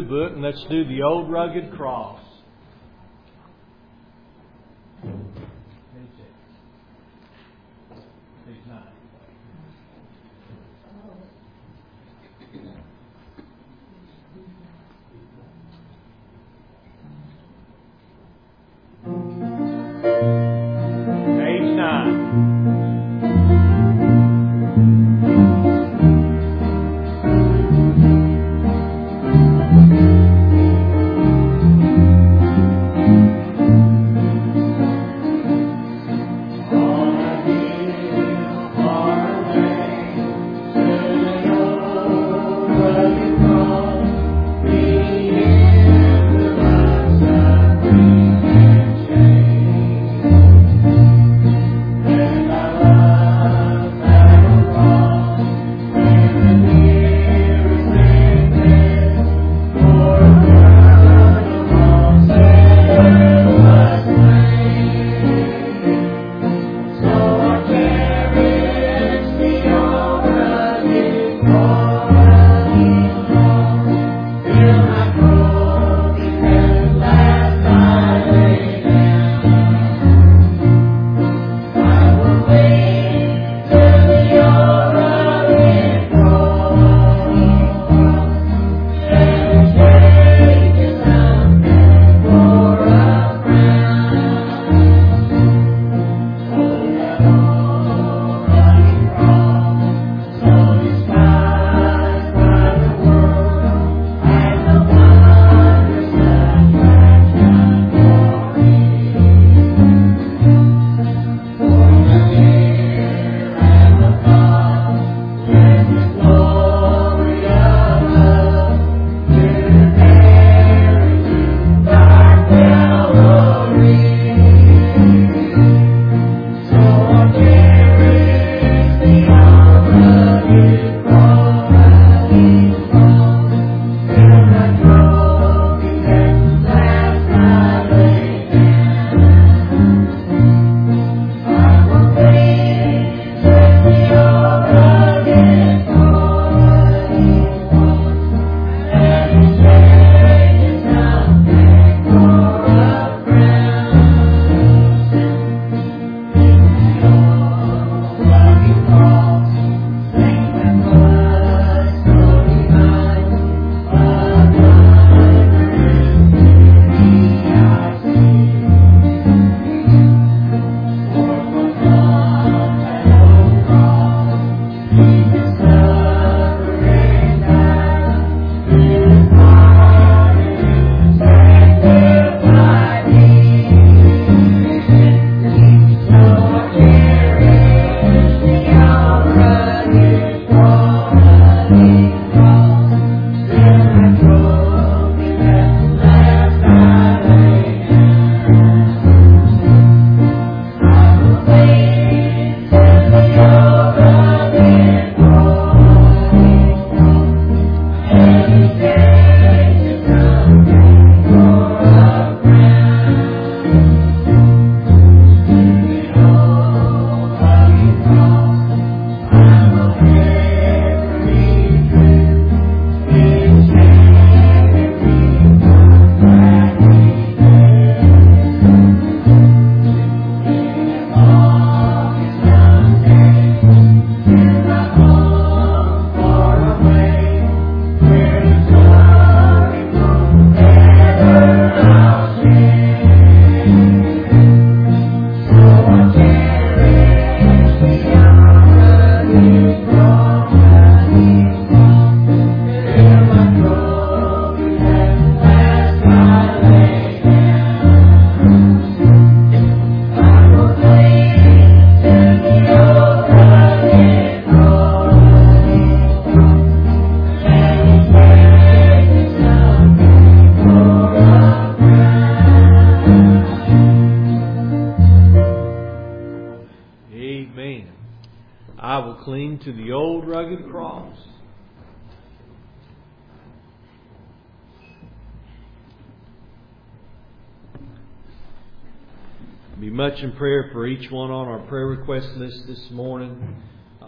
book and let's do the Old Rugged Cross. cling to the old rugged cross. Be much in prayer for each one on our prayer request list this morning.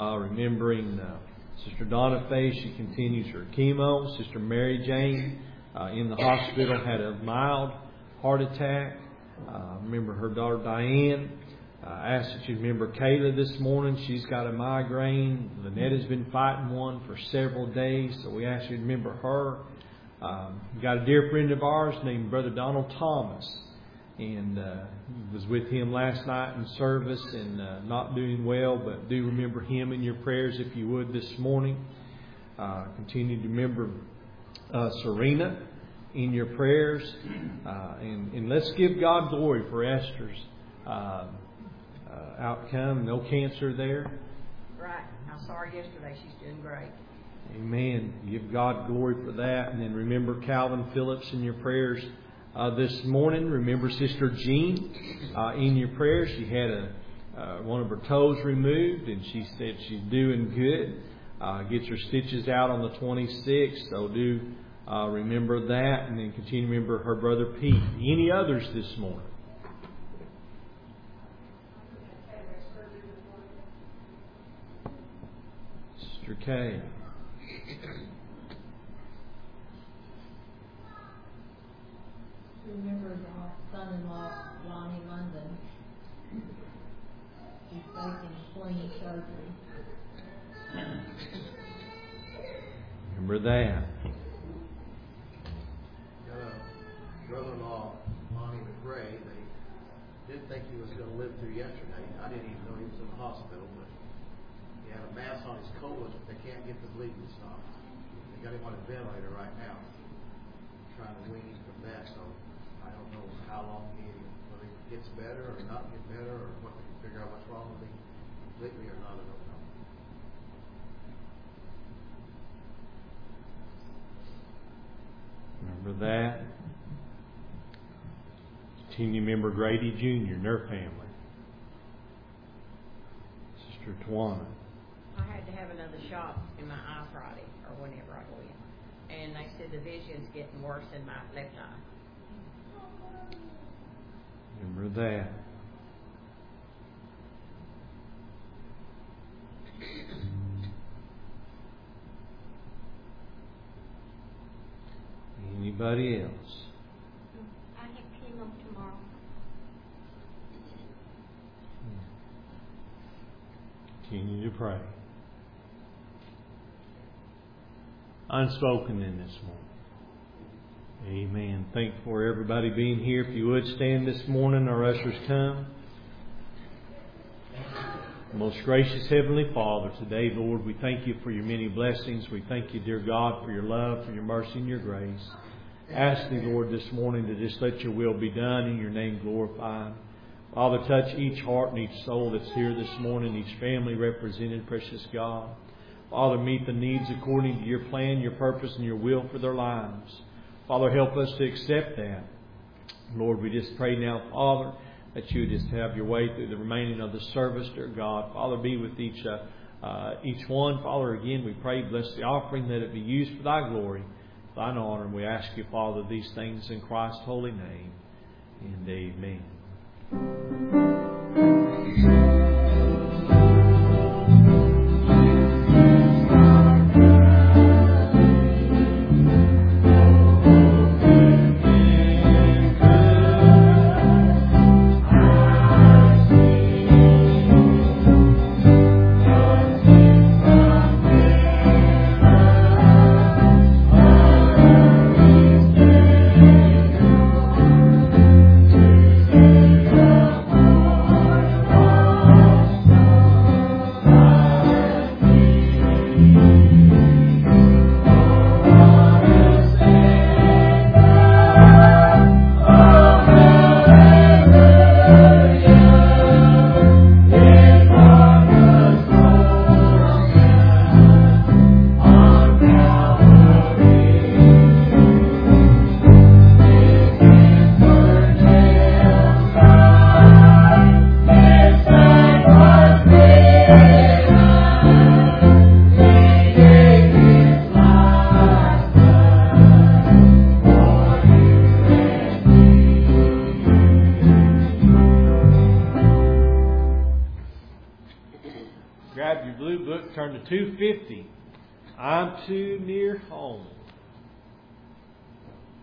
Remembering Sister Donna Faye, she continues her chemo. Sister Mary Jane, in the hospital, had a mild heart attack. Remember her daughter Diane. I asked that you remember Kayla this morning. She's got a migraine. Lynette has been fighting one for several days, so we asked you to remember her. We've got a dear friend of ours named Brother Donald Thomas, and was with him last night in service and not doing well, but do remember him in your prayers if you would this morning. Continue to remember Serena in your prayers, and let's give God glory for Esther's outcome. No cancer there. Right. I saw her yesterday. She's doing great. Amen. Give God glory for that. And then remember Calvin Phillips in your prayers this morning. Remember Sister Jean in your prayers. She had one of her toes removed, and she said she's doing good. Gets her stitches out on the 26th, so do remember that. And then continue to remember her brother Pete. Any others this morning? Sister Kay. Remember our son-in-law, Lonnie London. He's facing spleen surgery. Remember that. Got a brother-in-law, Lonnie McRae. They didn't think he was going to live through yesterday. I didn't even know he was in the hospital, but he had a mass on his colon, but they can't get the bleeding stopped. They got him on a ventilator right now, trying to wean him from that. So I don't know how long whether he gets better or not get better, or what they can figure out what's wrong with him completely or not. I don't know. Remember that. Continue to remember Grady Jr. and their family. Sister Tawana. I had to have another shot in my eye Friday, or whenever I go in. And they said the vision's getting worse in my left eye. Remember that. Anybody else? I have chemo tomorrow. Continue to pray. Unspoken in this morning. Amen. Thankful for everybody being here. If you would stand this morning, our ushers come. Most gracious Heavenly Father, today, Lord, we thank you for your many blessings. We thank you, dear God, for your love, for your mercy, and your grace. Ask thee, Lord, this morning to just let your will be done and your name glorified. Father, touch each heart and each soul that's here this morning, each family represented, precious God. Father, meet the needs according to your plan, your purpose, and your will for their lives. Father, help us to accept that. Lord, we just pray now, Father, that you just have your way through the remaining of the service, dear God. Father, be with each one. Father, again, we pray, bless the offering, that it be used for thy glory, thine honor. And we ask you, Father, these things in Christ's holy name. And amen. Grab your blue book, turn to 250. I'm too near home.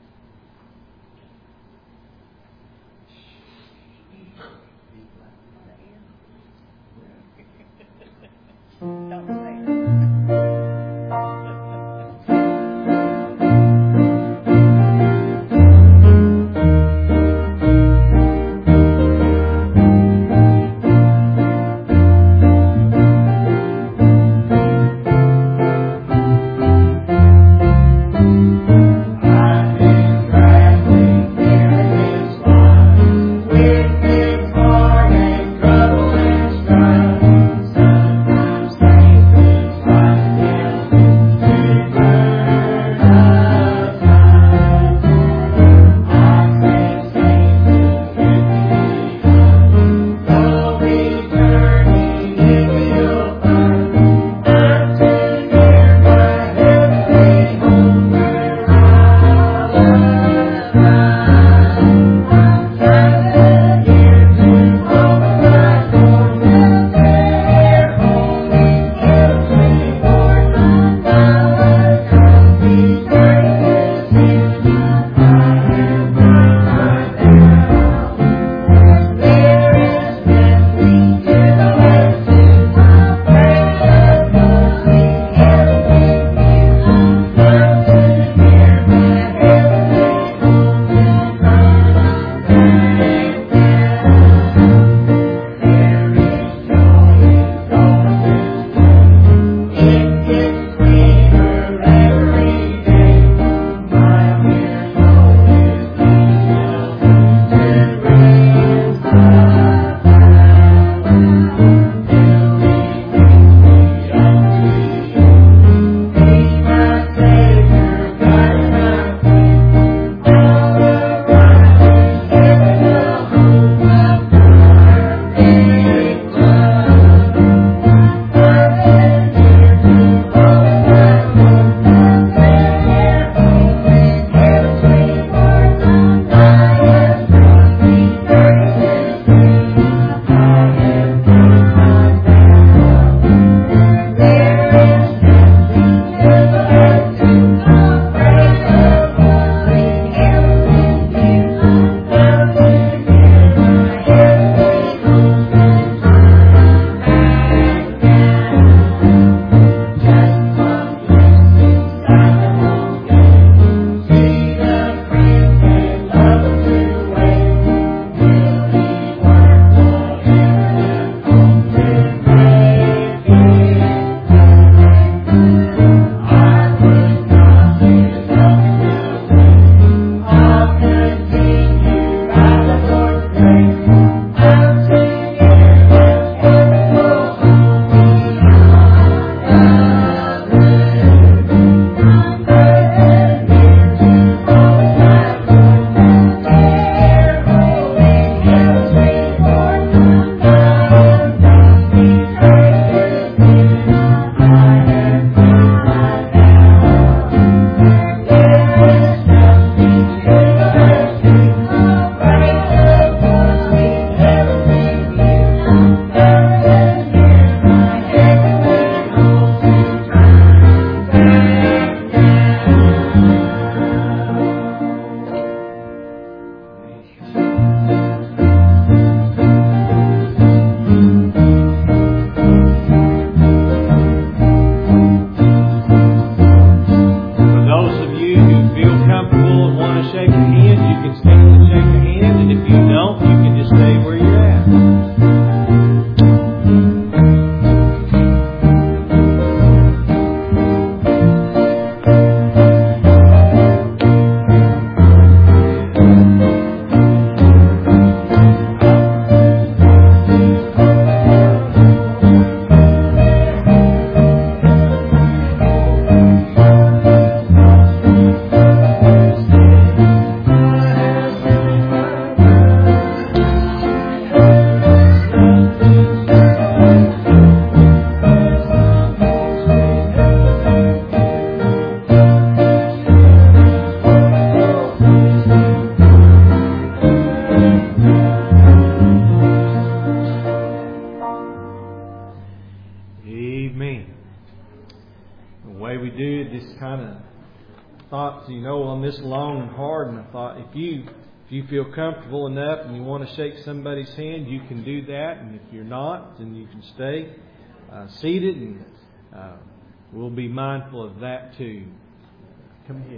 kind of thought, on this long and hard, and I thought, if you feel comfortable enough and you want to shake somebody's hand, you can do that. And if you're not, then you can stay seated, and we'll be mindful of that too. Come here.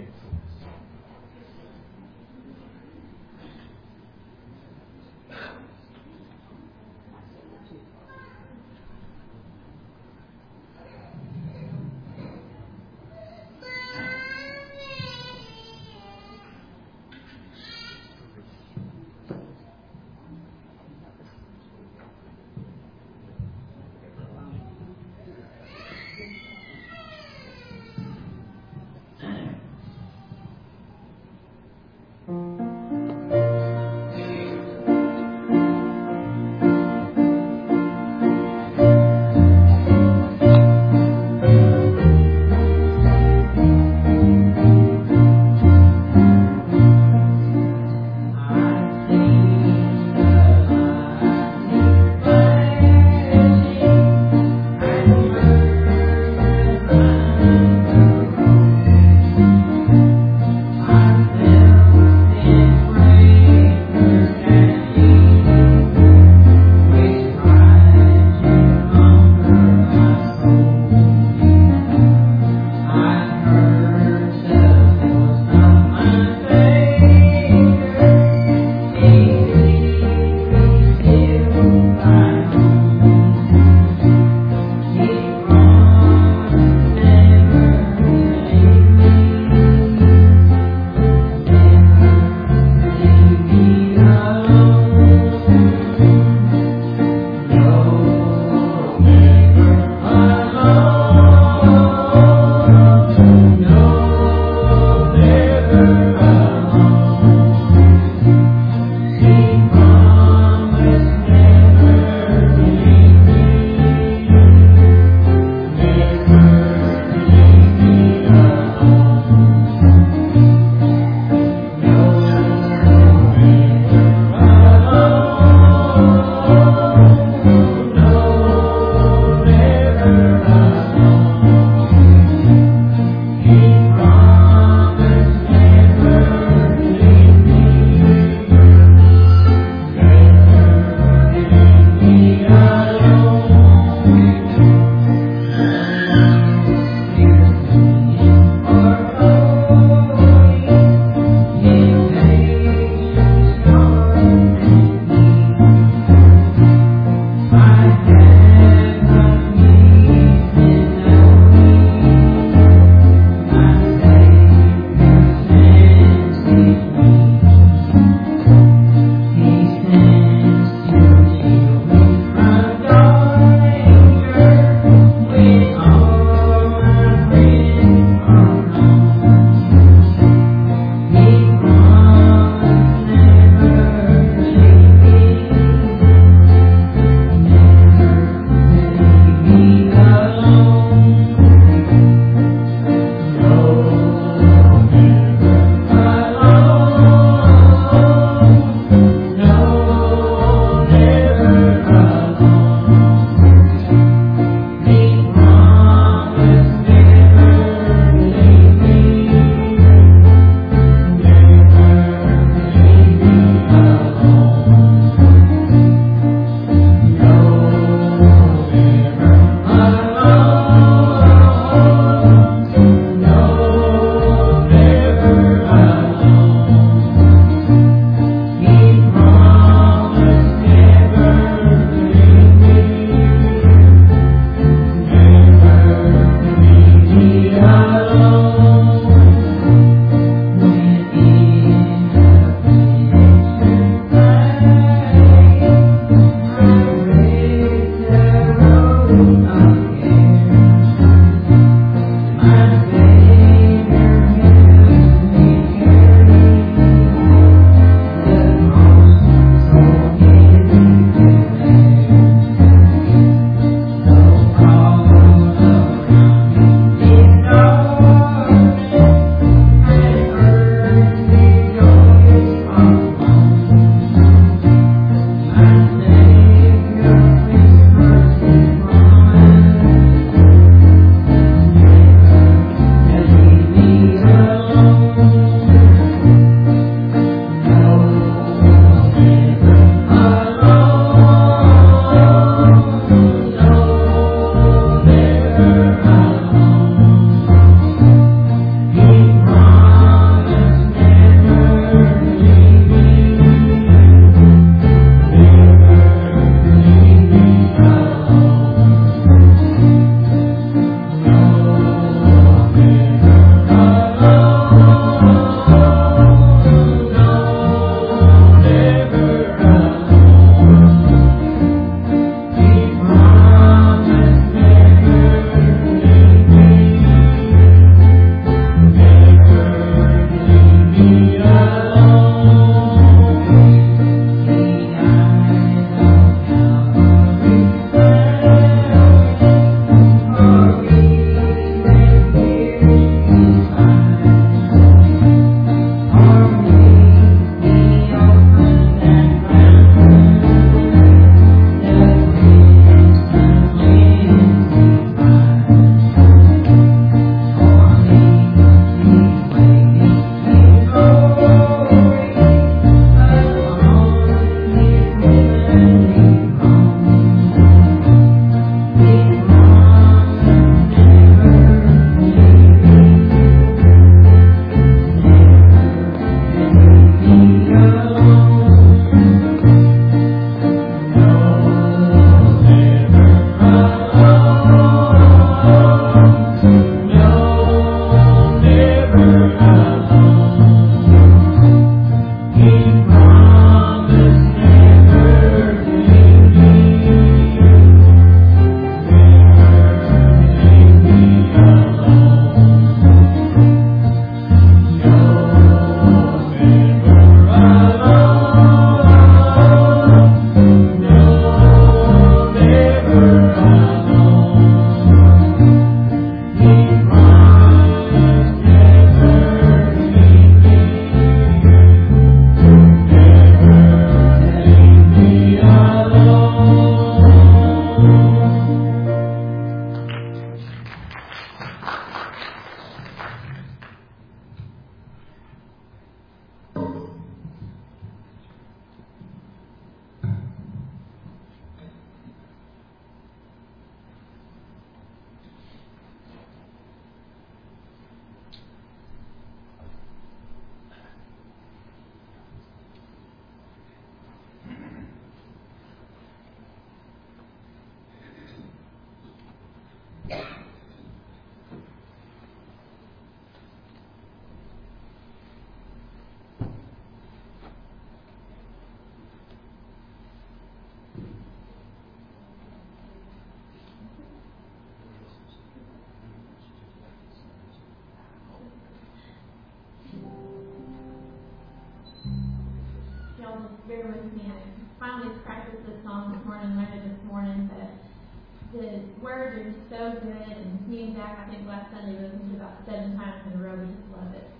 Y'all just bear with me. I finally practiced this song this morning, learned it this morning, but the words are just so good, and me and Zach, I think last Sunday, listened to it about 7 times in a row. We just love it.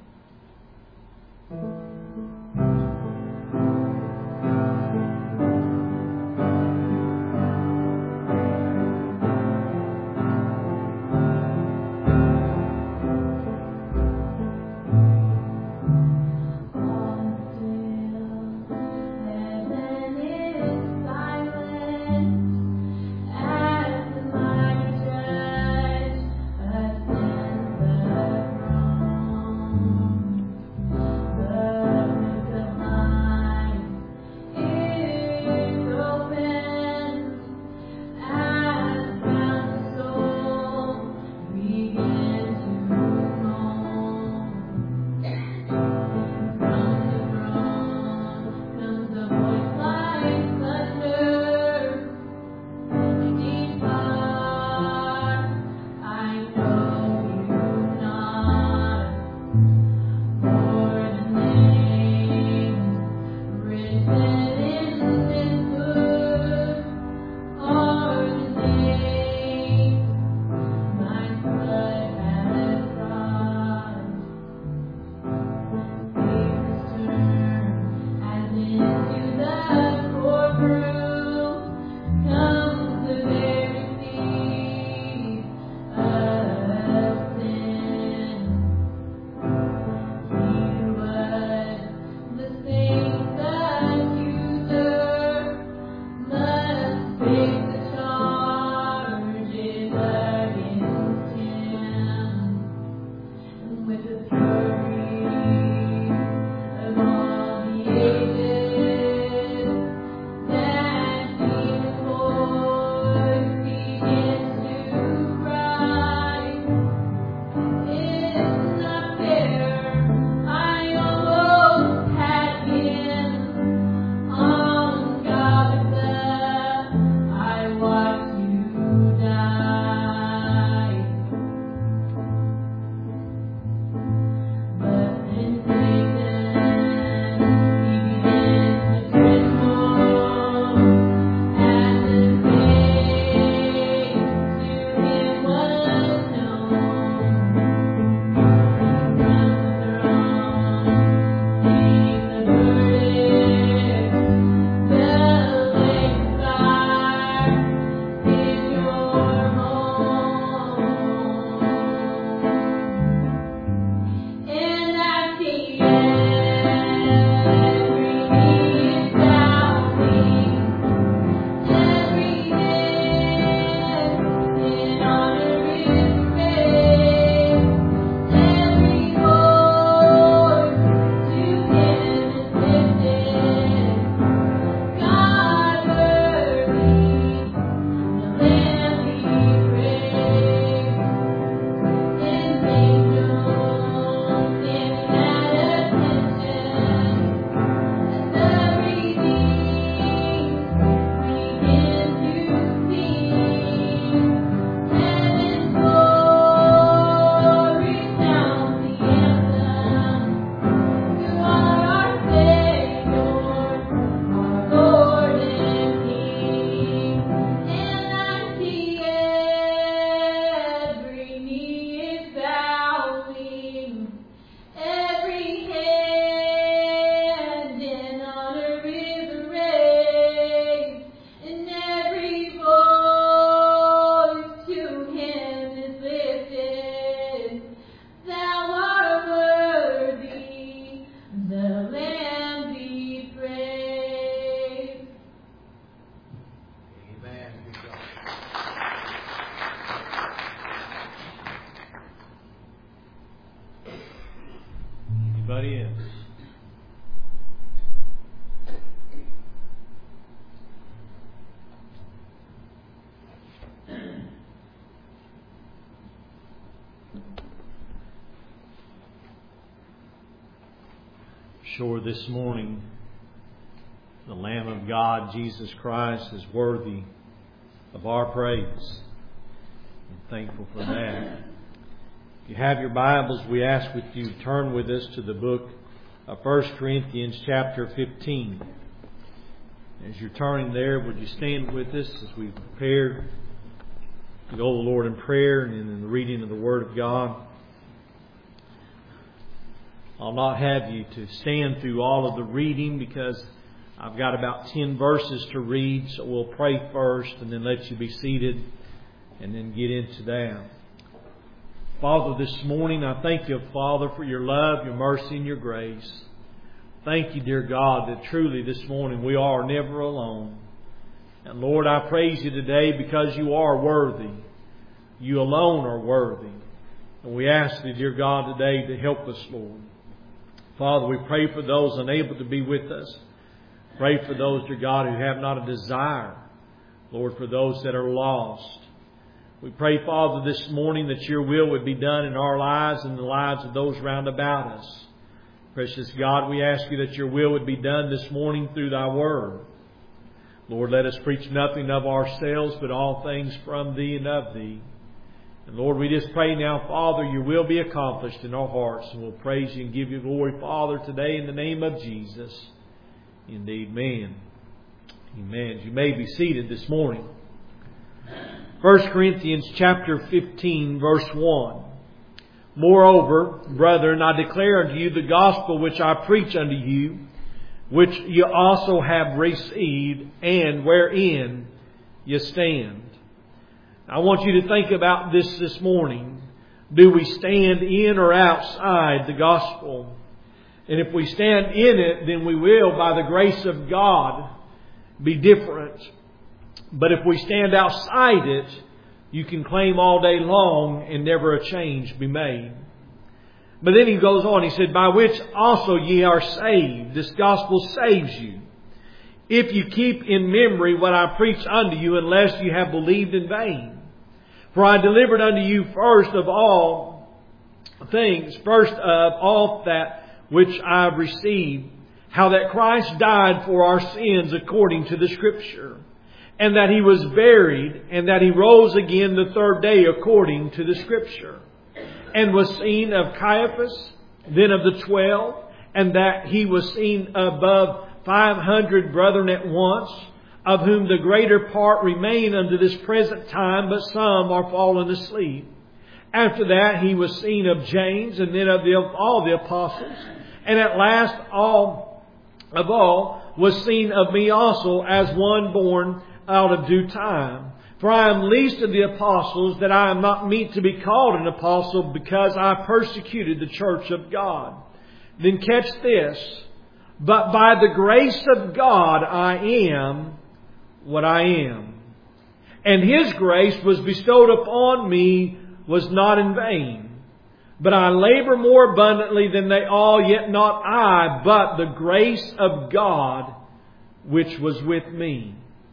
Anybody else? Sure, this morning The Lamb of God, Jesus Christ, is worthy of our praise. I'm thankful for that. If you have your Bibles, we ask that you turn with us to the book of 1 Corinthians chapter 15. As you're turning there, would you stand with us as we prepare to go to the Lord in prayer and in the reading of the Word of God? I'll not have you to stand through all of the reading because I've got about 10 verses to read, so we'll pray first and then let you be seated and then get into that. Father, this morning I thank you, Father, for your love, your mercy, and your grace. Thank you, dear God, that truly this morning we are never alone. And Lord, I praise you today because you are worthy. You alone are worthy. And we ask you, dear God, today to help us, Lord. Father, we pray for those unable to be with us. Pray for those, dear God, who have not a desire. Lord, for those that are lost. We pray, Father, this morning that your will would be done in our lives and the lives of those round about us. Precious God, we ask you that your will would be done this morning through thy word. Lord, let us preach nothing of ourselves, but all things from thee and of thee. And Lord, we just pray now, Father, your will be accomplished in our hearts. And we'll praise you and give you glory, Father, today in the name of Jesus. Indeed, amen. Amen. You may be seated this morning. 1 Corinthians chapter 15, verse 1. Moreover, brethren, I declare unto you the gospel which I preach unto you, which you also have received, and wherein you stand. I want you to think about this morning. Do we stand in or outside the gospel? And if we stand in it, then we will, by the grace of God, be different. But if we stand outside it, you can claim all day long and never a change be made. But then he goes on, he said, by which also ye are saved. This gospel saves you. If you keep in memory what I preach unto you, unless you have believed in vain. For I delivered unto you first of all that which I have received, how that Christ died for our sins according to the Scripture, and that He was buried, and that He rose again the third day according to the Scripture, and was seen of Caiaphas, then of the 12, and that He was seen above 500 brethren at once, of whom the greater part remain unto this present time, but some are fallen asleep. After that He was seen of James, and then of all the apostles. And at last all was seen of me also, as one born out of due time. For I am least of the apostles, that I am not meet to be called an apostle, because I persecuted the church of God. Then catch this. But by the grace of God I am what I am. And His grace was bestowed upon me was not in vain. But I labor more abundantly than they all, yet not I, but the grace of God which was with me.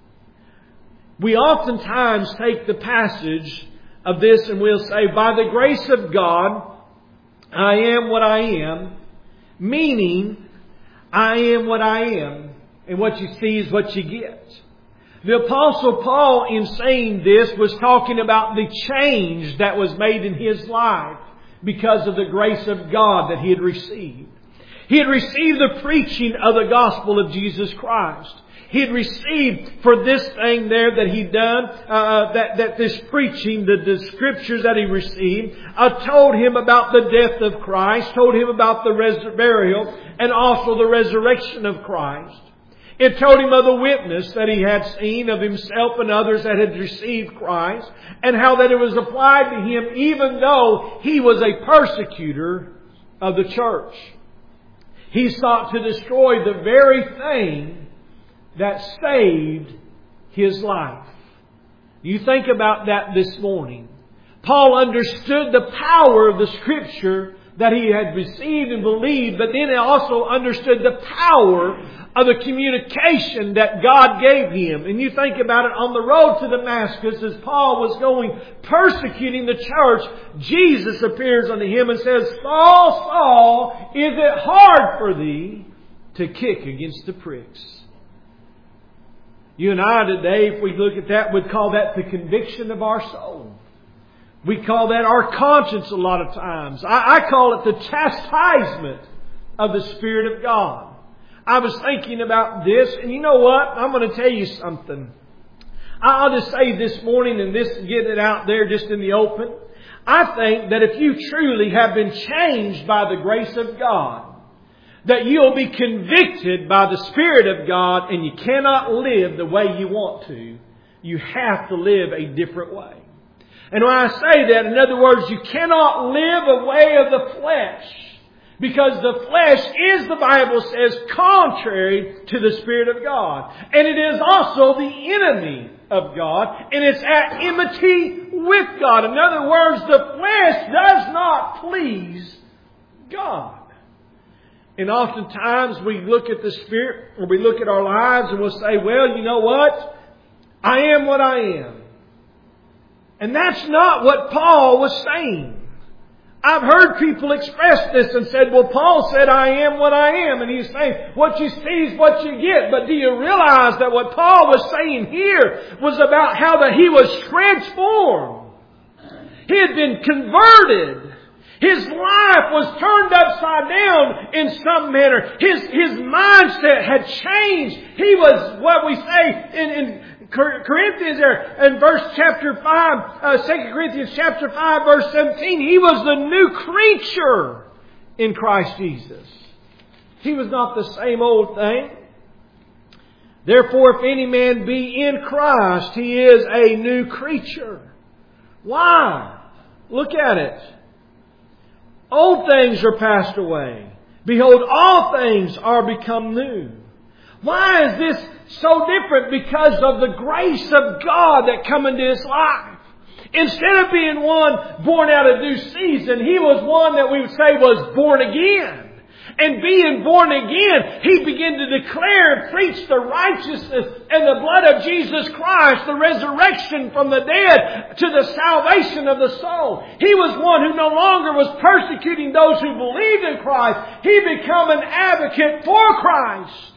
We oftentimes take the passage of this and we'll say, by the grace of God, I am what I am, meaning I am what I am, and what you see is what you get. The Apostle Paul, in saying this, was talking about the change that was made in his life because of the grace of God that he had received. He had received the preaching of the gospel of Jesus Christ. He had received for this thing there that he'd done, that this preaching, the scriptures that he received, told him about the death of Christ, told him about the burial, and also the resurrection of Christ. It told him of the witness that he had seen of himself and others that had received Christ, and how that it was applied to him even though he was a persecutor of the church. He sought to destroy the very thing that saved his life. You think about that this morning. Paul understood the power of the Scripture that he had received and believed, but then he also understood the power of the communication that God gave him. And you think about it, on the road to Damascus, as Paul was going persecuting the church, Jesus appears unto him and says, Saul, Saul, is it hard for thee to kick against the pricks? You and I today, if we look at that, would call that the conviction of our soul. We call that our conscience a lot of times. I call it the chastisement of the Spirit of God. I was thinking about this, and you know what? I'm going to tell you something. I'll just say this morning, and this get it out there just in the open. I think that if you truly have been changed by the grace of God, that you'll be convicted by the Spirit of God, and you cannot live the way you want to. You have to live a different way. And when I say that, in other words, you cannot live a way of the flesh. Because the flesh is, the Bible says, contrary to the Spirit of God. And it is also the enemy of God. And it's at enmity with God. In other words, the flesh does not please God. And oftentimes we look at the Spirit, or we look at our lives, and we'll say, well, you know what? I am what I am. And that's not what Paul was saying. I've heard people express this and said, well, Paul said, I am what I am. And he's saying, what you see is what you get. But do you realize that what Paul was saying here was about how that he was transformed? He had been converted. His life was turned upside down in some manner. His mindset had changed. He was, what we say in Corinthians there, in verse chapter 5, 2 Corinthians chapter 5, verse 17, he was the new creature in Christ Jesus. He was not the same old thing. Therefore, if any man be in Christ, he is a new creature. Why? Look at it. Old things are passed away. Behold, all things are become new. Why is this so different? Because of the grace of God that come into his life. Instead of being one born out of due season, he was one that we would say was born again. And being born again, he began to declare and preach the righteousness and the blood of Jesus Christ, the resurrection from the dead to the salvation of the soul. He was one who no longer was persecuting those who believed in Christ. He became an advocate for Christ.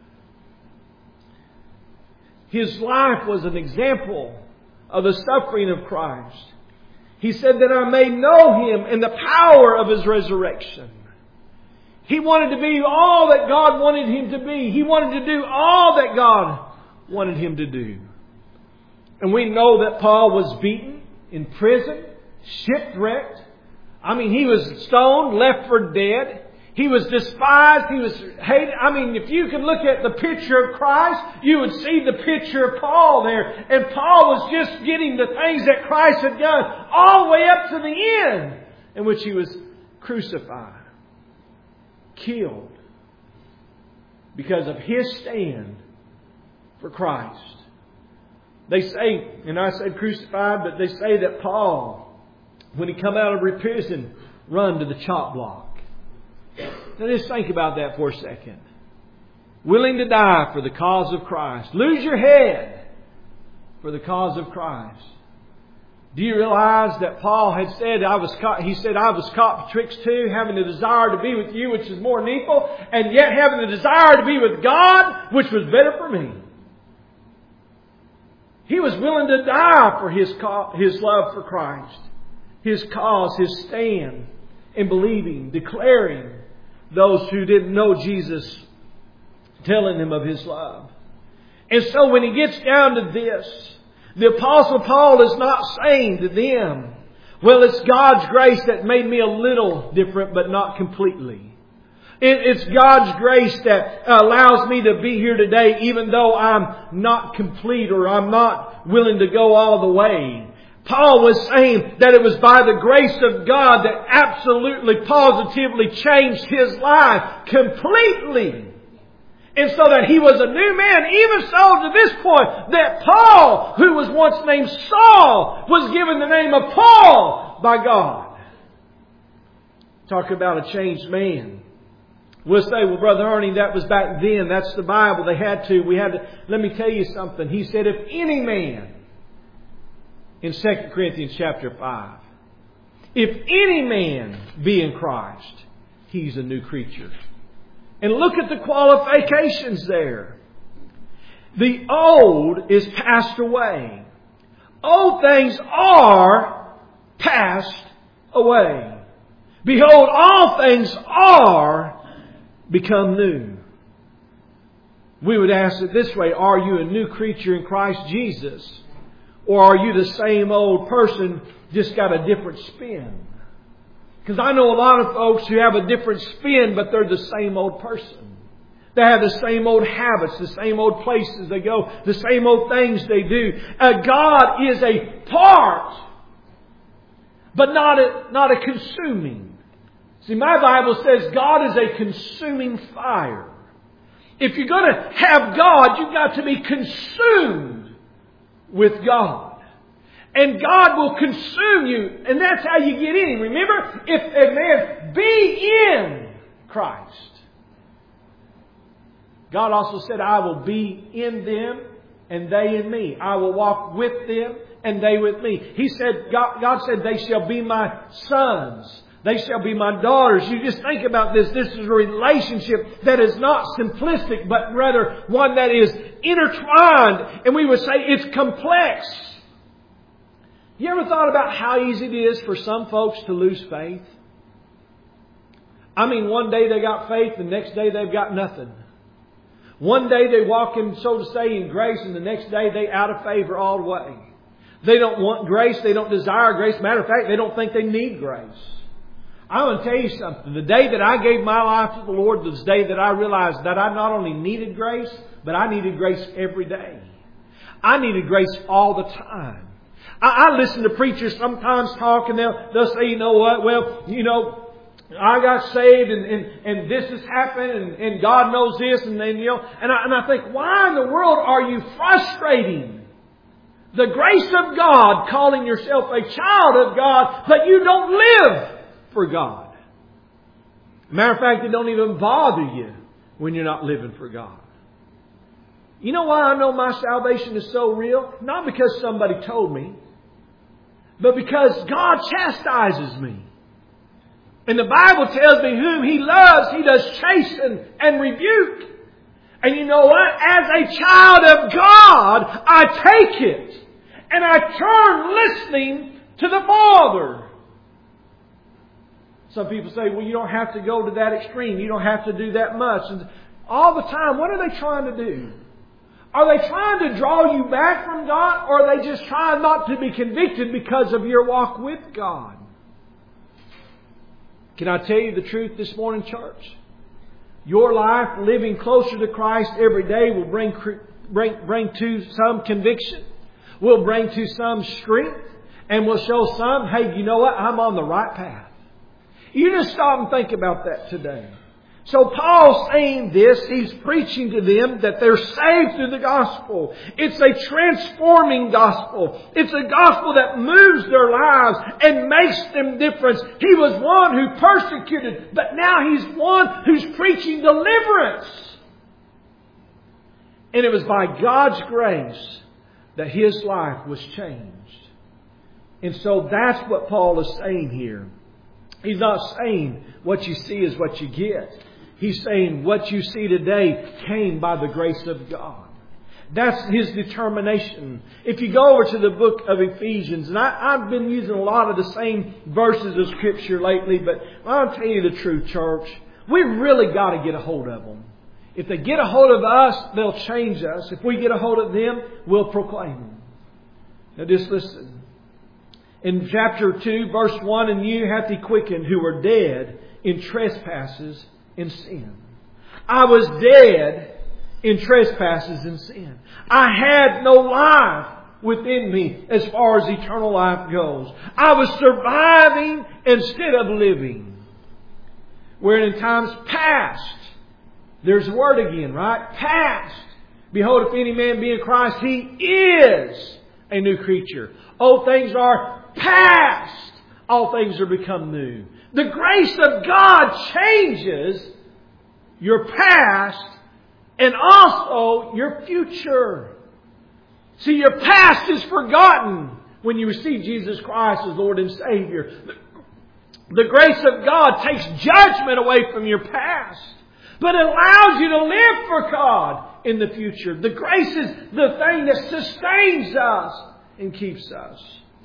His life was an example of the suffering of Christ. He said that I may know Him in the power of His resurrection. He wanted to be all that God wanted him to be. He wanted to do all that God wanted him to do. And we know that Paul was beaten, in prison, shipwrecked. I mean, he was stoned, left for dead. He was despised. He was hated. I mean, if you could look at the picture of Christ, you would see the picture of Paul there. And Paul was just getting the things that Christ had done all the way up to the end in which he was crucified. Killed because of his stand for Christ. They say, and I said crucified, but they say that Paul, when he come out of prison, run to the chop block. Now just think about that for a second. Willing to die for the cause of Christ. Lose your head for the cause of Christ. Do you realize that Paul had said, I was caught betwixt two, having a desire to be with you, which is more needful, and yet having a desire to be with God, which was better for me. He was willing to die for his love for Christ, his cause, his stand in believing, declaring those who didn't know Jesus, telling them of His love. And so when he gets down to this, the Apostle Paul is not saying to them, well, it's God's grace that made me a little different, but not completely. It's God's grace that allows me to be here today, even though I'm not complete or I'm not willing to go all the way. Paul was saying that it was by the grace of God that absolutely, positively changed his life completely. And so that he was a new man, even so to this point that Paul, who was once named Saul, was given the name of Paul by God. Talk about a changed man. We'll say, well, Brother Ernie, that was back then. That's the Bible. They had to. Let me tell you something. He said, if any man, in 2 Corinthians chapter 5, if any man be in Christ, he's a new creature. And look at the qualifications there. The old is passed away. Old things are passed away. Behold, all things are become new. We would ask it this way: are you a new creature in Christ Jesus? Or are you the same old person, just got a different spin? Because I know a lot of folks who have a different spin, but they're the same old person. They have the same old habits, the same old places they go, the same old things they do. God is a part, but not a consuming. See, my Bible says God is a consuming fire. If you're going to have God, you've got to be consumed with God. And God will consume you. And that's how you get in. Remember, if a man be in Christ. God also said, I will be in them and they in me. I will walk with them and they with me. He said, God said, they shall be my sons. They shall be my daughters. You just think about this. This is a relationship that is not simplistic, but rather one that is intertwined. And we would say it's complex. You ever thought about how easy it is for some folks to lose faith? I mean, one day they got faith, the next day they've got nothing. One day they walk in, so to say, in grace, and the next day they out of favor all the way. They don't want grace. They don't desire grace. Matter of fact, they don't think they need grace. I want to tell you something. The day that I gave my life to the Lord was the day that I realized that I not only needed grace, but I needed grace every day. I needed grace all the time. I listen to preachers sometimes talk, and they'll say, you know what, well, you know, I got saved and this has happened and God knows this and then, you know, and I think, why in the world are you frustrating the grace of God, calling yourself a child of God, but you don't live for God? Matter of fact, it don't even bother you when you're not living for God. You know why I know my salvation is so real? Not because somebody told me, but because God chastises me. And the Bible tells me whom He loves, He does chasten and rebuke. And you know what? As a child of God, I take it and I turn listening to the Father. Some people say, well, you don't have to go to that extreme. You don't have to do that much. And all the time, what are they trying to do? Are they trying to draw you back from God, or are they just trying not to be convicted because of your walk with God? Can I tell you the truth this morning, church? Your life living closer to Christ every day will bring to some conviction, will bring to some strength, and will show some, hey, you know what? I'm on the right path. You just stop and think about that today. So Paul's saying this, he's preaching to them that they're saved through the gospel. It's a transforming gospel. It's a gospel that moves their lives and makes them different. He was one who persecuted, but now he's one who's preaching deliverance. And it was by God's grace that his life was changed. And so that's what Paul is saying here. He's not saying what you see is what you get. He's saying what you see today came by the grace of God. That's his determination. If you go over to the book of Ephesians, and I've been using a lot of the same verses of Scripture lately, but I'll tell you the truth, church. We really got to get a hold of them. If they get a hold of us, they'll change us. If we get a hold of them, we'll proclaim them. Now just listen. In chapter 2, verse 1, and you hath He quickened who were dead in trespasses and sin. I was dead in trespasses and sin. I had no life within me as far as eternal life goes. I was surviving instead of living. Where in times past, there's the word again, right? Past. Behold, if any man be in Christ, he is a new creature. Old things are past. All things are become new. The grace of God changes your past and also your future. See, your past is forgotten when you receive Jesus Christ as Lord and Savior. The grace of God takes judgment away from your past, but it allows you to live for God in the future. The grace is the thing that sustains us and keeps us.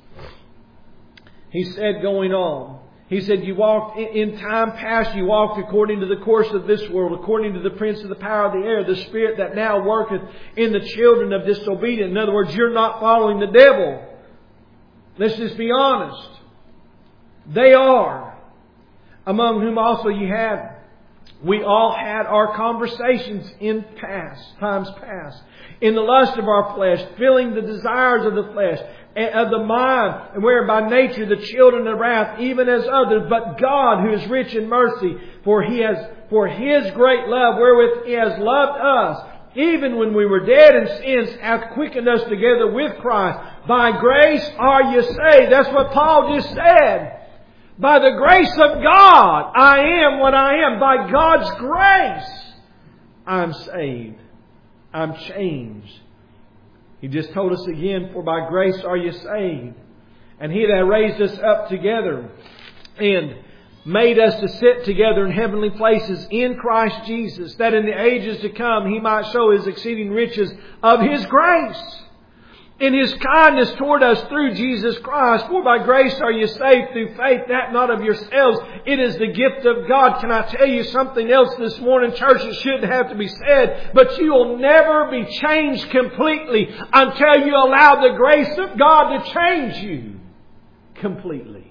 He said, going on, He said, you walked in time past, you walked according to the course of this world, according to the prince of the power of the air, the spirit that now worketh in the children of disobedience. In other words, you're not following the devil. Let's just be honest. They are. Among whom also we all had our conversations in times past, in the lust of our flesh, filling the desires of the flesh, of the mind, and where by nature the children of wrath, even as others. But God, who is rich in mercy, for His great love wherewith He has loved us, even when we were dead in sins, hath quickened us together with Christ. By grace are you saved. That's what Paul just said. By the grace of God, I am what I am. By God's grace, I'm saved. I'm changed. He just told us again, for by grace are you saved. And He that raised us up together and made us to sit together in heavenly places in Christ Jesus, that in the ages to come He might show His exceeding riches of His grace in His kindness toward us through Jesus Christ. For by grace are you saved through faith, that not of yourselves. It is the gift of God. Can I tell you something else this morning, church? It shouldn't have to be said, but you will never be changed completely until you allow the grace of God to change you completely.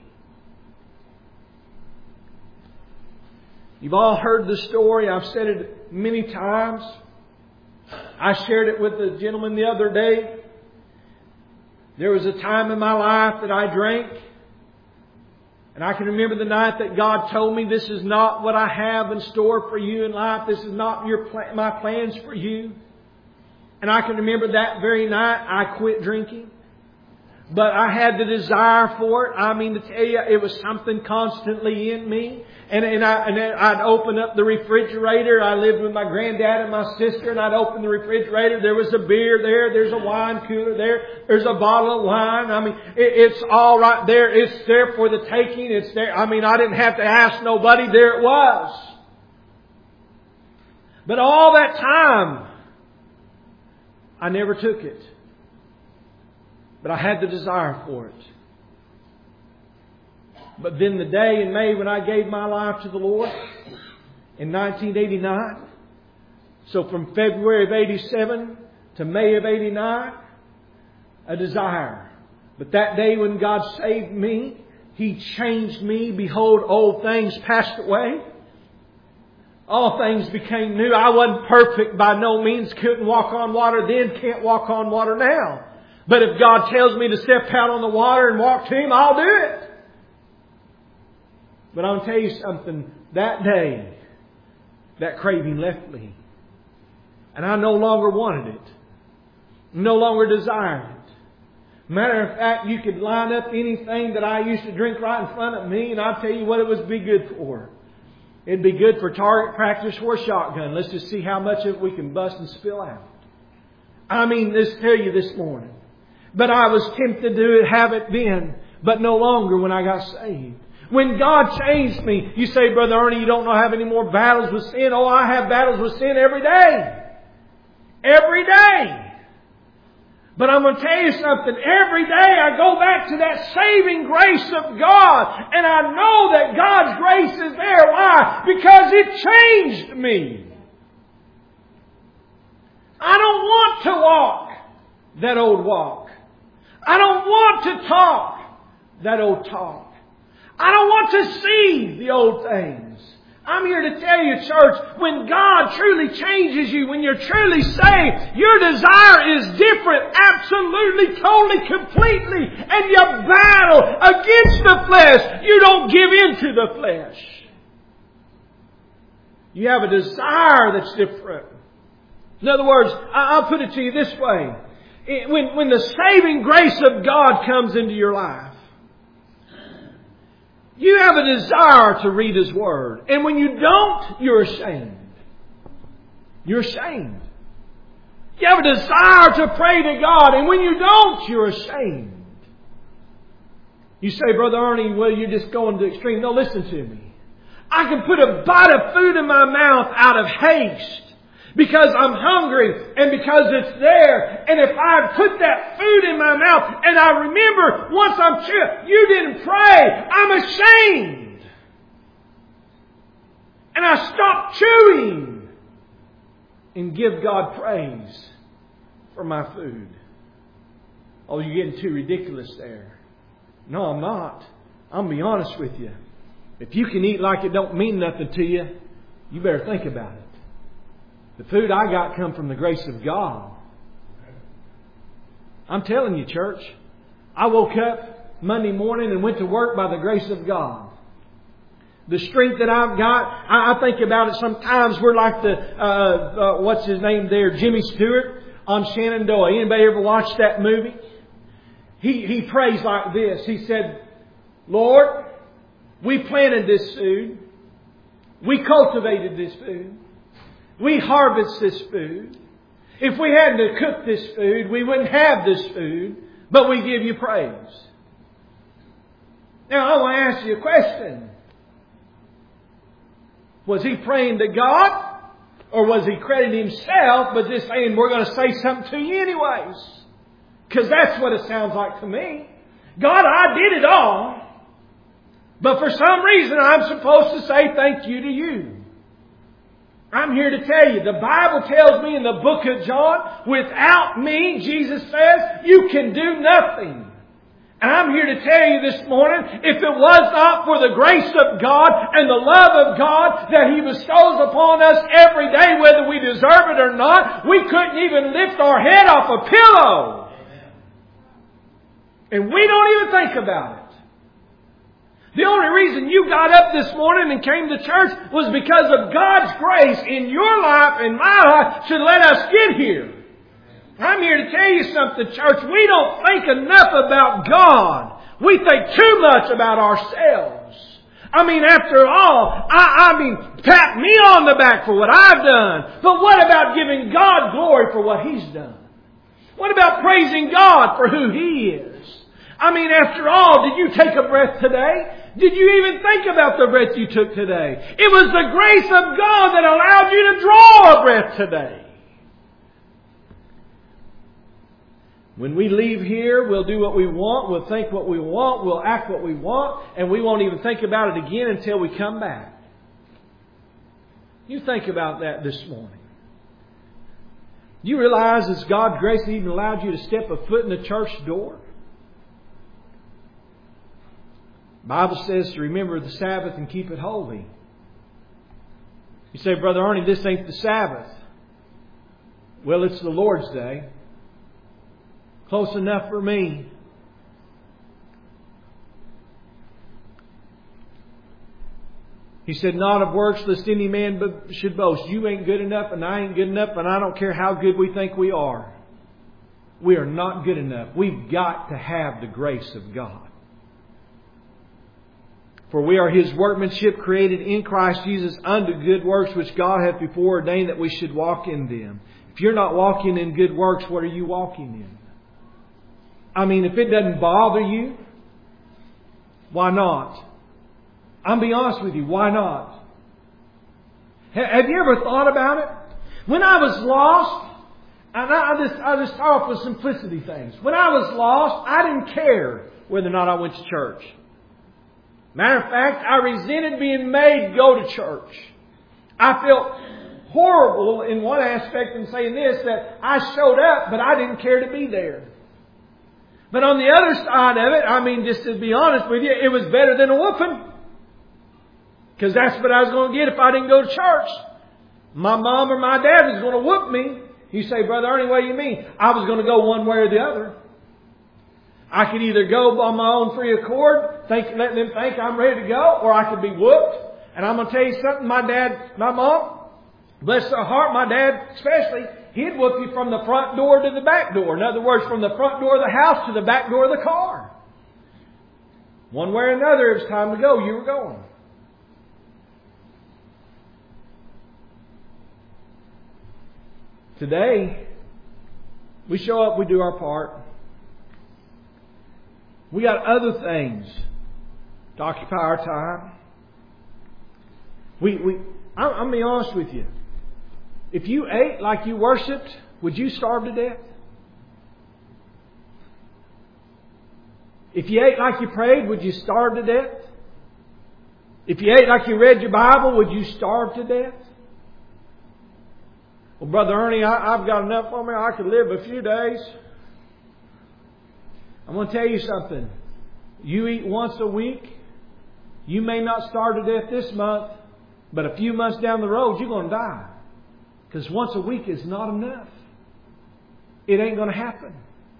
You've all heard the story. I've said it many times. I shared it with a gentleman the other day. There was a time in my life that I drank. And I can remember the night that God told me, this is not what I have in store for you in life. This is not my plans for you. And I can remember that very night I quit drinking. But I had the desire for it. I mean, to tell you, it was something constantly in me. And I'd open up the refrigerator. I lived with my granddad and my sister, and I'd open the refrigerator. There was a beer there. There's a wine cooler there. There's a bottle of wine. I mean, it's all right there. It's there for the taking. It's there. I mean, I didn't have to ask nobody. There it was. But all that time, I never took it. But I had the desire for it. But then the day in May when I gave my life to the Lord in 1989, so from February of 87 to May of 89, a desire. But that day when God saved me, He changed me. Behold, old things passed away. All things became new. I wasn't perfect by no means. Couldn't walk on water then. Can't walk on water now. But if God tells me to step out on the water and walk to Him, I'll do it. But I'll tell you something. That day, that craving left me. And I no longer wanted it. No longer desired it. Matter of fact, you could line up anything that I used to drink right in front of me, and I'll tell you what it would be good for. It'd be good for target practice or a shotgun. Let's just see how much of it we can bust and spill out. I mean, let's tell you this morning. But I was tempted to have it then, but no longer when I got saved. When God changed me, you say, Brother Ernie, you don't have any more battles with sin. Oh, I have battles with sin every day. Every day. But I'm going to tell you something. Every day I go back to that saving grace of God. And I know that God's grace is there. Why? Because it changed me. I don't want to walk that old walk. I don't want to talk that old talk. I don't want to see the old things. I'm here to tell you, church, when God truly changes you, when you're truly saved, your desire is different, absolutely, totally, completely. And you battle against the flesh. You don't give in to the flesh. You have a desire that's different. In other words, I'll put it to you this way. When the saving grace of God comes into your life, you have a desire to read His Word. And when you don't, you're ashamed. You're ashamed. You have a desire to pray to God. And when you don't, you're ashamed. You say, Brother Ernie, well, you're just going to the extreme. No, listen to me. I can put a bite of food in my mouth out of haste. Because I'm hungry and because it's there. And if I put that food in my mouth and I remember once I'm chewing, you didn't pray, I'm ashamed. And I stop chewing and give God praise for my food. Oh, you're getting too ridiculous there. No, I'm not. I'm going to be honest with you. If you can eat like it don't mean nothing to you, you better think about it. The food I got come from the grace of God. I'm telling you, church. I woke up Monday morning and went to work by the grace of God. The strength that I've got, I think about it sometimes. We're like the, what's his name there? Jimmy Stewart on Shenandoah. Anybody ever watched that movie? He prays like this. He said, Lord, we planted this food. We cultivated this food. We harvest this food. If we hadn't to cook this food, we wouldn't have this food. But we give you praise. Now I want to ask you a question. Was he praying to God? Or was he crediting himself but just saying, we're going to say something to you anyways? Because that's what it sounds like to me. God, I did it all. But for some reason I'm supposed to say thank you to you. I'm here to tell you, the Bible tells me in the book of John, without me, Jesus says, you can do nothing. And I'm here to tell you this morning, if it was not for the grace of God and the love of God that He bestows upon us every day, whether we deserve it or not, we couldn't even lift our head off a pillow. And we don't even think about it. The only reason you got up this morning and came to church was because of God's grace in your life and my life should let us get here. I'm here to tell you something, church. We don't think enough about God. We think too much about ourselves. I mean, after all, pat me on the back for what I've done. But what about giving God glory for what He's done? What about praising God for who He is? I mean, after all, did you take a breath today? Did you even think about the breath you took today? It was the grace of God that allowed you to draw a breath today. When we leave here, we'll do what we want, we'll think what we want, we'll act what we want, and we won't even think about it again until we come back. You think about that this morning. You realize it's God's grace that even allowed you to step a foot in the church door? The Bible says to remember the Sabbath and keep it holy. You say, Brother Arnie, this ain't the Sabbath. Well, it's the Lord's Day. Close enough for me. He said, not of works lest any man should boast. You ain't good enough and I ain't good enough, and I don't care how good we think we are. We are not good enough. We've got to have the grace of God. For we are His workmanship, created in Christ Jesus unto good works, which God hath before ordained that we should walk in them. If you're not walking in good works, what are you walking in? I mean, if it doesn't bother you, why not? I'll be honest with you, why not? Have you ever thought about it? When I was lost, and I just start off with simplicity things. When I was lost, I didn't care whether or not I went to church. Matter of fact, I resented being made go to church. I felt horrible in one aspect in saying this, that I showed up, but I didn't care to be there. But on the other side of it, I mean, just to be honest with you, it was better than a whooping. Because that's what I was going to get if I didn't go to church. My mom or my dad was going to whoop me. You say, Brother Ernie, what do you mean? I was going to go one way or the other. I could either go on my own free accord, letting them think I'm ready to go, or I could be whooped. And I'm going to tell you something, my mom, bless her heart, my dad especially, he'd whoop you from the front door to the back door. In other words, from the front door of the house to the back door of the car. One way or another, it was time to go. You were going. Today, we show up, we do our part. We got other things to occupy our time. I'm going to be honest with you. If you ate like you worshipped, would you starve to death? If you ate like you prayed, would you starve to death? If you ate like you read your Bible, would you starve to death? Well, Brother Ernie, I've got enough for me. I could live a few days. I'm going to tell you something. You eat once a week, you may not starve to death this month, but a few months down the road, you're going to die. Because once a week is not enough. It ain't going to happen.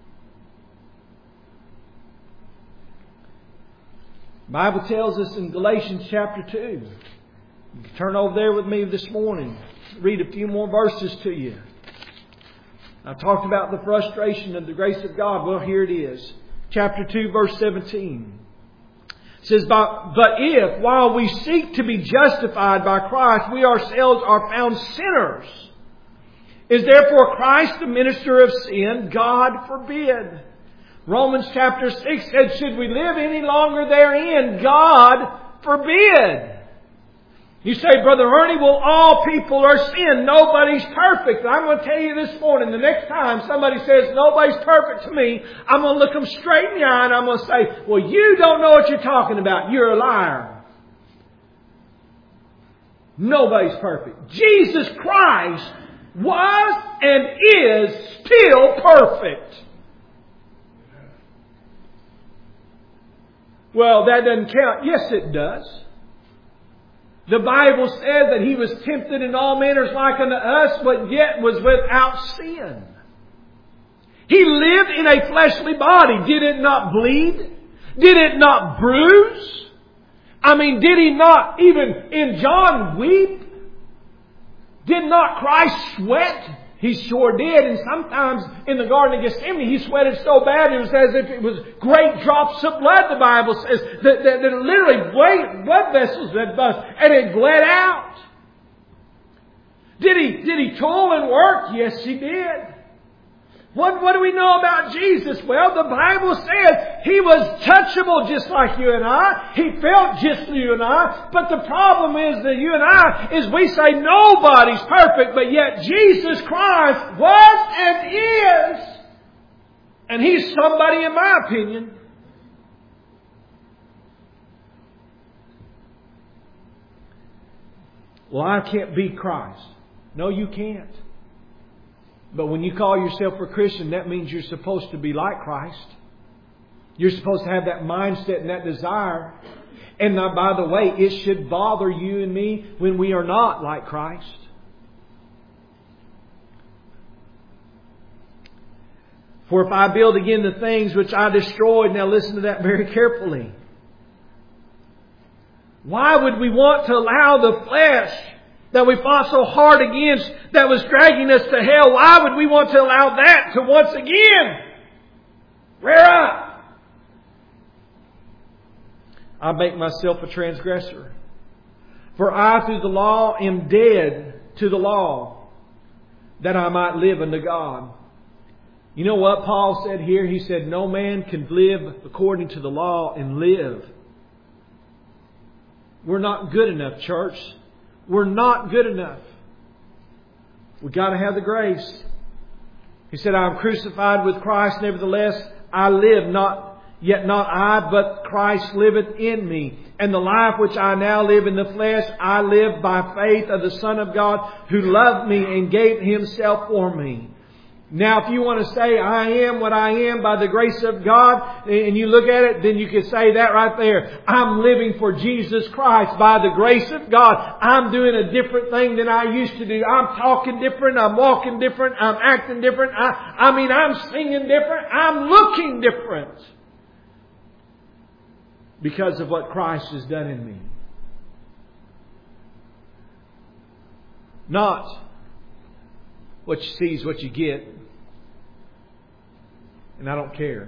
The Bible tells us in Galatians chapter 2. You can turn over there with me this morning. Read a few more verses to you. I talked about the frustration of the grace of God. Well, here it is. Chapter 2, verse 17. It says, But if, while we seek to be justified by Christ, we ourselves are found sinners, is therefore Christ the minister of sin? God forbid. Romans chapter 6 said, should we live any longer therein? God forbid. You say, Brother Ernie, well, all people are sin. Nobody's perfect. And I'm going to tell you this morning, the next time somebody says nobody's perfect to me, I'm going to look them straight in the eye and I'm going to say, well, you don't know what you're talking about. You're a liar. Nobody's perfect. Jesus Christ was and is still perfect. Well, that doesn't count. Yes, it does. The Bible said that He was tempted in all manners like unto us, but yet was without sin. He lived in a fleshly body. Did it not bleed? Did it not bruise? I mean, did He not, even in John, weep? Did not Christ sweat? He sure did. And sometimes in the Garden of Gethsemane, He sweated so bad it was as if it was great drops of blood, the Bible says. That literally blood vessels that bust. And it bled out. Did He toil and work? Yes, He did. What do we know about Jesus? Well, the Bible says He was touchable just like you and I. He felt just like you and I. But the problem is that you and I, is we say nobody's perfect, but yet Jesus Christ was and is. And He's somebody in my opinion. Well, I can't be Christ. No, you can't. But when you call yourself a Christian, that means you're supposed to be like Christ. You're supposed to have that mindset and that desire. And now, by the way, it should bother you and me when we are not like Christ. For if I build again the things which I destroyed, now listen to that very carefully. Why would we want to allow the flesh that we fought so hard against, that was dragging us to hell, why would we want to allow that to once again rear up? I make myself a transgressor. For I through the law am dead to the law, that I might live unto God. You know what Paul said here? He said, no man can live according to the law and live. We're not good enough, church. We're not good enough. We've got to have the grace. He said, I am crucified with Christ, nevertheless I live, not I, but Christ liveth in me. And the life which I now live in the flesh, I live by faith of the Son of God, who loved me and gave Himself for me. Now, if you want to say, I am what I am by the grace of God, and you look at it, then you can say that right there. I'm living for Jesus Christ by the grace of God. I'm doing a different thing than I used to do. I'm talking different. I'm walking different. I'm acting different. I'm singing different. I'm looking different. Because of what Christ has done in me. Not what you see is what you get. And I don't care.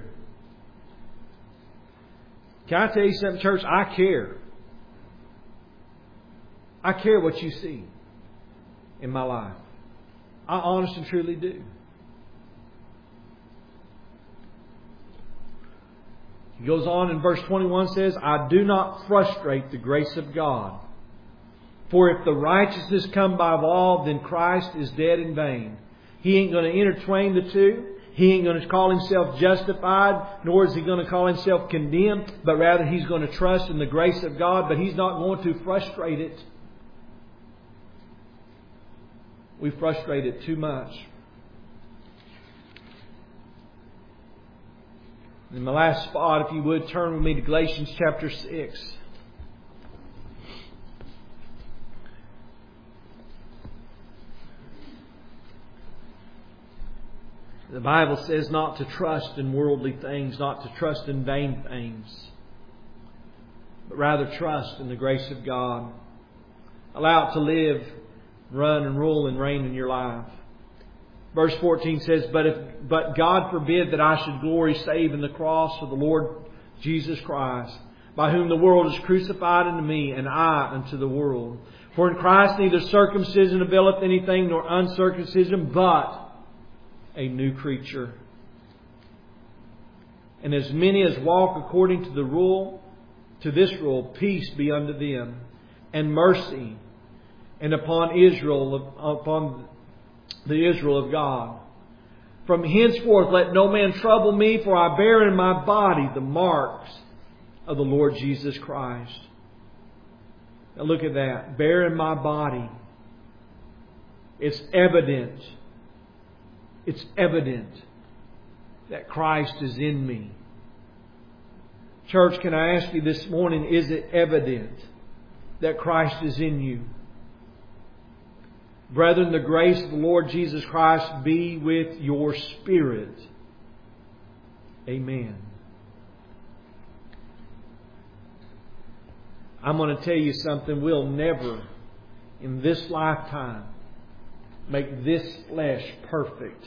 Can I tell you something, church? I care. I care what you see in my life. I honestly and truly do. He goes on in verse 21, says, I do not frustrate the grace of God. For if the righteousness come by law, then Christ is dead in vain. He ain't going to intertwine the two. He ain't going to call himself justified, nor is he going to call himself condemned, but rather he's going to trust in the grace of God, but he's not going to frustrate it. We frustrate it too much. In the last spot, if you would, turn with me to Galatians chapter 6. The Bible says not to trust in worldly things, not to trust in vain things, but rather trust in the grace of God. Allow it to live, run and rule and reign in your life. Verse 14 says, But God forbid that I should glory save in the cross of the Lord Jesus Christ, by whom the world is crucified unto me, and I unto the world. For in Christ neither circumcision availeth anything, nor uncircumcision, but a new creature. And as many as walk according to the rule, to this rule, peace be unto them, and mercy, and upon the Israel of God. From henceforth let no man trouble me, for I bear in my body the marks of the Lord Jesus Christ. Now look at that. Bear in my body. It's evident. It's evident that Christ is in me. Church, can I ask you this morning, is it evident that Christ is in you? Brethren, the grace of the Lord Jesus Christ be with your spirit. Amen. I'm going to tell you something. We'll never, in this lifetime, make this flesh perfect.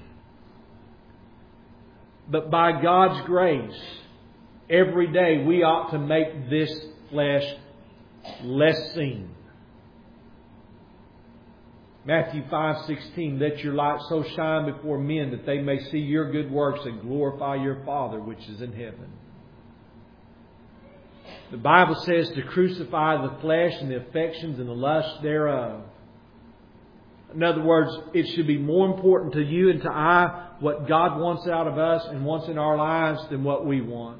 But by God's grace, every day we ought to make this flesh less seen. Matthew 5:16, let your light so shine before men that they may see your good works and glorify your Father which is in heaven. The Bible says to crucify the flesh and the affections and the lusts thereof. In other words, it should be more important to you and to I what God wants out of us and wants in our lives than what we want.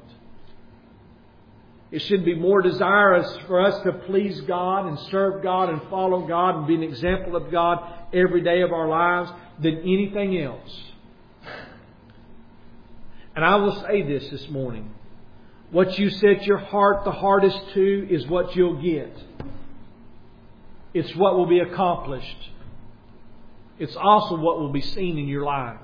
It should be more desirous for us to please God and serve God and follow God and be an example of God every day of our lives than anything else. And I will say this morning. What you set your heart the hardest to is what you'll get. It's what will be accomplished. It's also what will be seen in your life.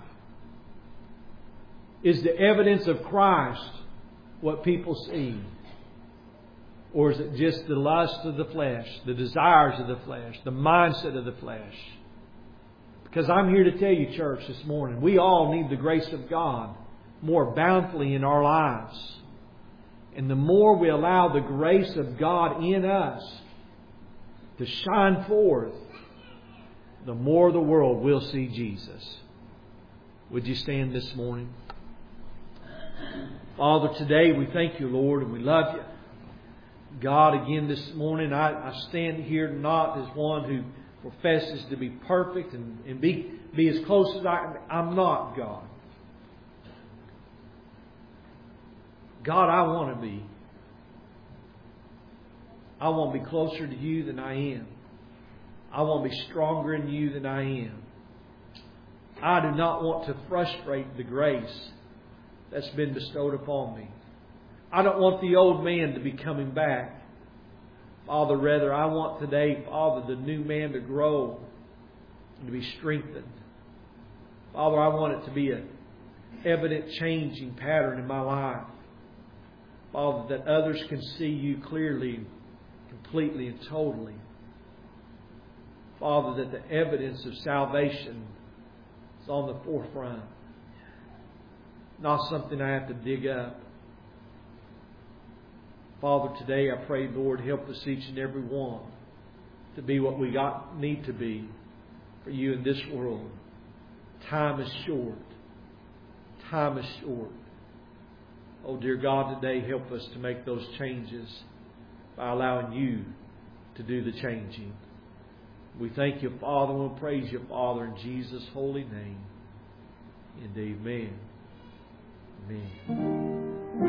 Is the evidence of Christ what people see? Or is it just the lust of the flesh, the desires of the flesh, the mindset of the flesh? Because I'm here to tell you, church, this morning, we all need the grace of God more bountifully in our lives. And the more we allow the grace of God in us to shine forth, the more the world will see Jesus. Would you stand this morning? Father, today we thank you, Lord, and we love you. God, again this morning, I stand here not as one who professes to be perfect and be as close as I'm not, God. God, I want to be. I want to be closer to you than I am. I want to be stronger in you than I am. I do not want to frustrate the grace that's been bestowed upon me. I don't want the old man to be coming back. Father, rather, I want today, Father, the new man to grow and to be strengthened. Father, I want it to be an evident changing pattern in my life. Father, that others can see you clearly, completely and totally. Father, that the evidence of salvation is on the forefront. Not something I have to dig up. Father, today I pray, Lord, help us each and every one to be what we need to be for you in this world. Time is short. Time is short. Oh, dear God, today help us to make those changes by allowing you to do the changing. We thank you, Father, and we'll praise you, Father, in Jesus' holy name. And amen. Amen.